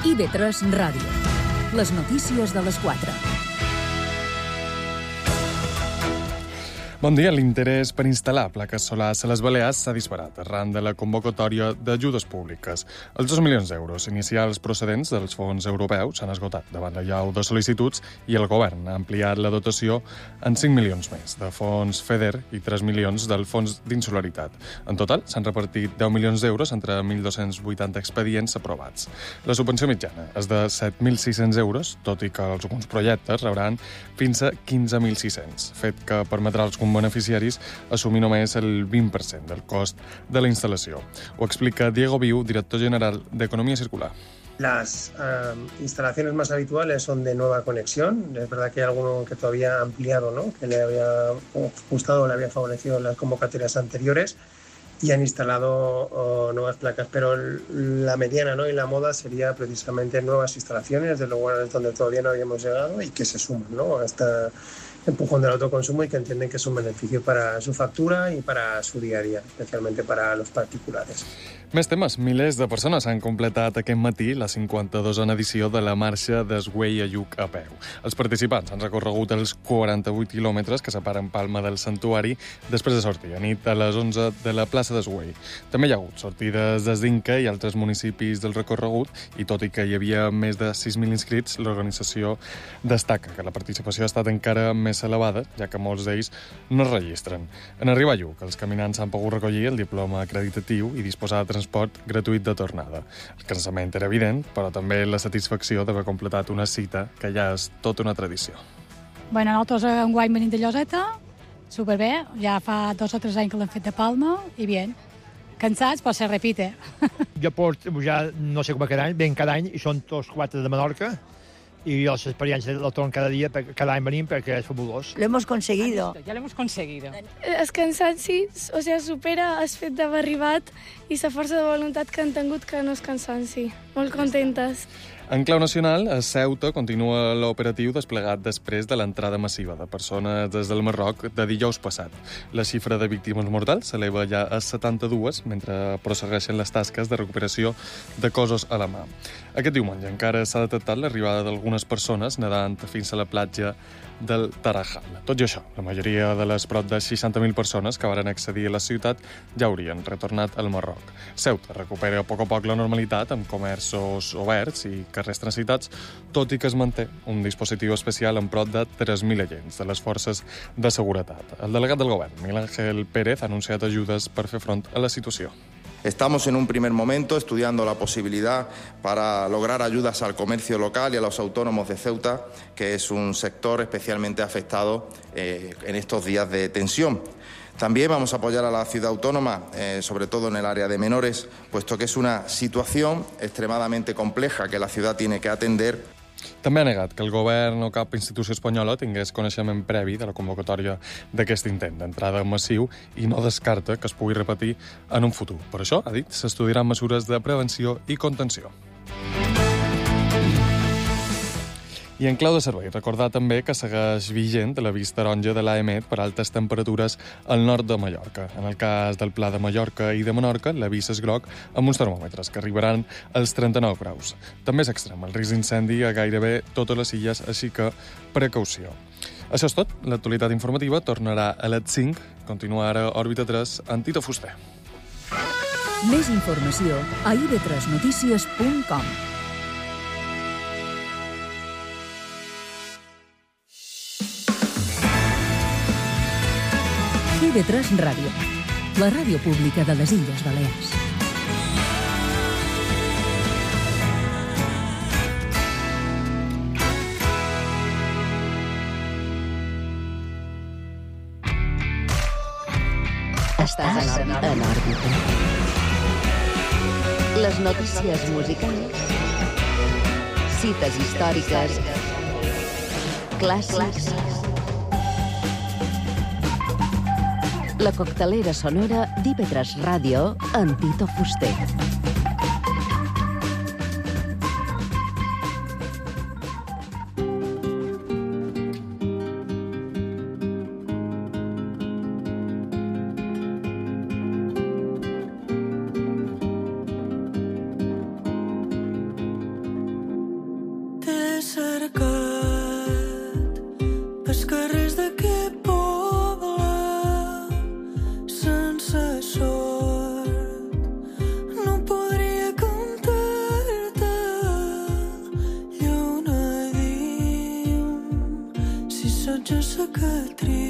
IB3 Ràdio. Les notícies de les 4. Bon dia. L'interès per instal·lar plaques solars a les Balears s'ha disparat arran de la convocatòria d'ajudes públiques. Els 2 milions d'euros inicials procedents dels fons europeus s'han esgotat davant la llau de sol·licituds i el govern ha ampliat la dotació en 5 milions més de fons FEDER i 3 milions del fons d'insolaritat. En total, s'han repartit 10 milions d'euros entre 1.280 expedients aprovats. La subvenció mitjana és de 7.600 euros, tot i que alguns projectes rebran fins a 15.600, fet que permetrà als beneficiaris assumir només el 20% del cost de la instal·lació. Ho explica Diego Viu, director general d'Economía Circular. Las instalaciones más habituales son de nueva conexión. Es verdad que hay alguno que todavía ha ampliado, ¿no?, que le había gustado, le había favorecido las convocatorias anteriores y han instalado nuevas placas. Pero la mediana, ¿no?, y la moda sería precisamente nuevas instalaciones de lugares donde todavía no habíamos llegado y que se suman, ¿no?, a este empujón del autoconsumo y que entienden que es un beneficio para su factura y para su día a día, especialmente para los particulares. Més temes. Milers de persones han completat aquest matí la 52a edició de la marxa d'Esgüell a Lluc a peu. Els participants han recorregut els 48 quilòmetres que separen Palma del Santuari després de sortir a nit a les 11 de la plaça d'Esgüell. També hi ha hagut sortides des d'Inca i altres municipis del recorregut i tot i que hi havia més de 6.000 inscrits, l'organització destaca que la participació ha estat encara més elevada, ja que molts d'ells no es registren. En arribar a Lluc, els caminants han pogut recollir el diploma acreditatiu i disposar de transport gratuït de tornada. El cansament era evident, però també la satisfacció d'haver completat una cita que ja és tota una tradició. Bueno, nosaltres enguany venim de Lloseta, superbé, ja fa 2 o 3 anys que l'hem fet de Palma, i bien, cansats, però se repite. Jo porto ja no sé com cada any, ven cada any, i són tots 4 de Menorca, y las experiencias lo torno cada día, cada año venir, porque es fabuloso. Lo hemos conseguido. Ja l'hem conseguido. Els cansancis, o sigui, supera el fet d'haver arribat i la força de voluntat que han tingut que no és cansanci. Molt contentes. En clau nacional, a Ceuta continua l'operatiu desplegat després de l'entrada massiva de persones des del Marroc de dijous passat. La xifra de víctimes mortals s'eleva ja a 72, mentre prossegueixen les tasques de recuperació de cossos a la mà. Aquest diumenge encara s'ha detectat l'arribada d'algunes persones nedant fins a la platja del Tarajal. Tot i això, la majoria de les prop de 60.000 persones que varen accedir a la ciutat ja haurien retornat al Marroc. Ceuta recupera a poc la normalitat amb comerços oberts i carrers transitats, tot i que es manté un dispositiu especial amb prop de 3.000 agents de les forces de seguretat. El delegat del govern, Miguel Ángel Pérez, ha anunciat ajudes per fer front a la situació. Estamos en un primer momento estudiando la posibilidad para lograr ayudas al comercio local y a los autónomos de Ceuta, que es un sector especialmente afectado en estos días de tensión. También vamos a apoyar a la ciudad autónoma, sobre todo en el área de menores, puesto que es una situación extremadamente compleja que la ciudad tiene que atender. També ha negat que el govern o cap institució espanyola tingués coneixement previ de la convocatòria d'aquest intent d'entrada massiu i no descarta que es pugui repetir en un futur. Per això, ha dit, s'estudiaran mesures de prevenció i contenció. I en clau de servei, recordar també que segueix vigent l'avís taronja de l'AEMET per altes temperatures al nord de Mallorca. En el cas del Pla de Mallorca i de Menorca, l'avís és groc amb uns termòmetres que arribaran als 39 graus. També és extrem el risc d'incendi a gairebé totes les illes, així que precaució. Això és tot. L'actualitat informativa tornarà a les 5. Continua ara Òrbita 3 amb Tito Fuster. Més informació a ib3notícies.com. IB3 Ràdio, la ràdio pública de les Illes Balears. Estàs en òrbita. Les notícies musicals, cites històriques, clàssics, la coctelera sonora d'IB3 Ràdio amb Tito Fuster. que treu